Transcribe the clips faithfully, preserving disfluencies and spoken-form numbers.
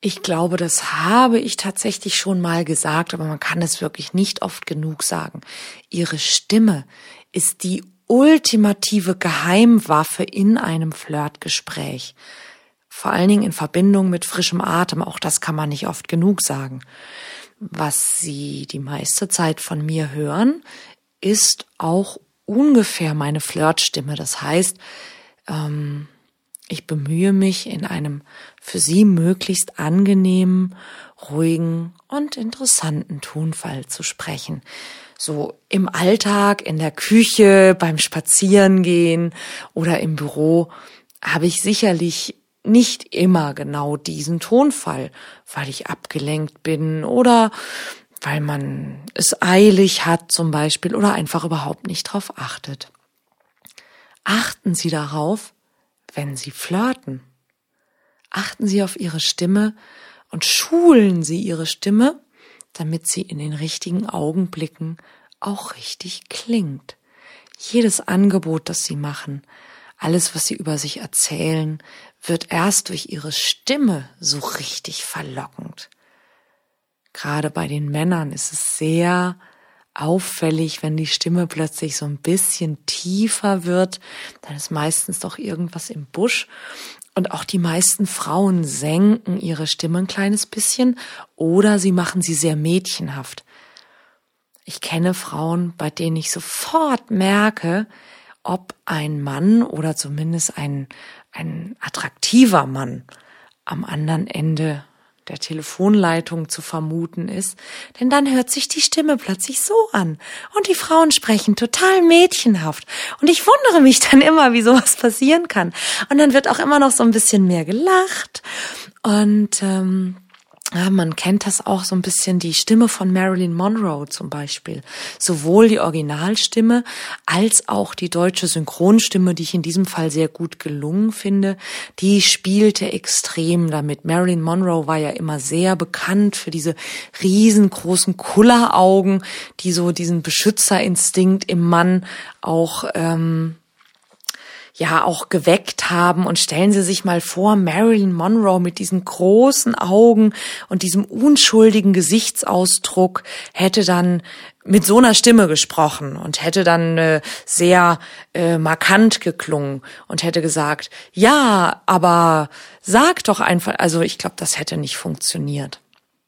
Ich glaube, das habe ich tatsächlich schon mal gesagt, aber man kann es wirklich nicht oft genug sagen. Ihre Stimme ist die ultimative Geheimwaffe in einem Flirtgespräch. Vor allen Dingen in Verbindung mit frischem Atem, auch das kann man nicht oft genug sagen. Was Sie die meiste Zeit von mir hören, ist auch ungefähr meine Flirtstimme. Das heißt, ähm, ich bemühe mich, in einem für Sie möglichst angenehmen, ruhigen und interessanten Tonfall zu sprechen. So im Alltag, in der Küche, beim Spazierengehen oder im Büro habe ich sicherlich nicht immer genau diesen Tonfall, weil ich abgelenkt bin oder weil man es eilig hat zum Beispiel oder einfach überhaupt nicht drauf achtet. Achten Sie darauf, wenn Sie flirten. Achten Sie auf Ihre Stimme und schulen Sie Ihre Stimme, damit sie in den richtigen Augenblicken auch richtig klingt. Jedes Angebot, das Sie machen, alles, was Sie über sich erzählen, wird erst durch Ihre Stimme so richtig verlockend. Gerade bei den Männern ist es sehr auffällig, wenn die Stimme plötzlich so ein bisschen tiefer wird, dann ist meistens doch irgendwas im Busch. Und auch die meisten Frauen senken ihre Stimme ein kleines bisschen oder sie machen sie sehr mädchenhaft. Ich kenne Frauen, bei denen ich sofort merke, ob ein Mann oder zumindest ein, ein attraktiver Mann am anderen Ende der Telefonleitung zu vermuten ist, denn dann hört sich die Stimme plötzlich so an und die Frauen sprechen total mädchenhaft und ich wundere mich dann immer, wie sowas passieren kann und dann wird auch immer noch so ein bisschen mehr gelacht und ähm, ja, man kennt das auch so ein bisschen, die Stimme von Marilyn Monroe zum Beispiel. Sowohl die Originalstimme als auch die deutsche Synchronstimme, die ich in diesem Fall sehr gut gelungen finde, die spielte extrem damit. Marilyn Monroe war ja immer sehr bekannt für diese riesengroßen Kulleraugen, die so diesen Beschützerinstinkt im Mann auch ähm, ja auch geweckt haben. Und stellen Sie sich mal vor, Marilyn Monroe mit diesen großen Augen und diesem unschuldigen Gesichtsausdruck hätte dann mit so einer Stimme gesprochen und hätte dann äh, sehr äh, markant geklungen und hätte gesagt, ja, aber sag doch einfach, also ich glaube, das hätte nicht funktioniert.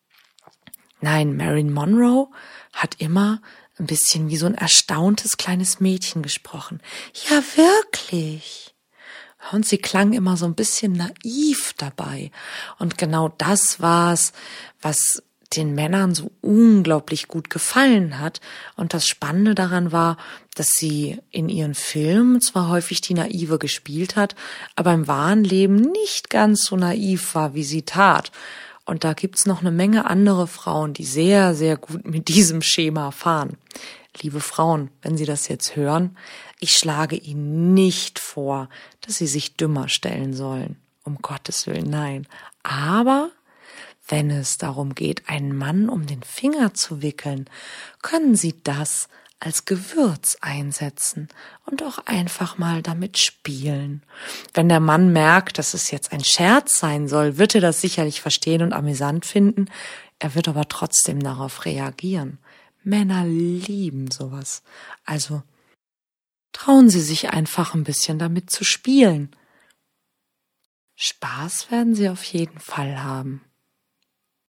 Nein, Marilyn Monroe hat immer ein bisschen wie so ein erstauntes kleines Mädchen gesprochen. Ja, wirklich. Und sie klang immer so ein bisschen naiv dabei. Und genau das war's, was den Männern so unglaublich gut gefallen hat. Und das Spannende daran war, dass sie in ihren Filmen zwar häufig die Naive gespielt hat, aber im wahren Leben nicht ganz so naiv war, wie sie tat. Und da gibt's noch eine Menge andere Frauen, die sehr, sehr gut mit diesem Schema fahren. Liebe Frauen, wenn Sie das jetzt hören, ich schlage Ihnen nicht vor, dass Sie sich dümmer stellen sollen. Um Gottes Willen, nein. Aber wenn es darum geht, einen Mann um den Finger zu wickeln, können Sie das als Gewürz einsetzen und auch einfach mal damit spielen. Wenn der Mann merkt, dass es jetzt ein Scherz sein soll, wird er das sicherlich verstehen und amüsant finden. Er wird aber trotzdem darauf reagieren. Männer lieben sowas. Also trauen Sie sich einfach ein bisschen damit zu spielen. Spaß werden Sie auf jeden Fall haben.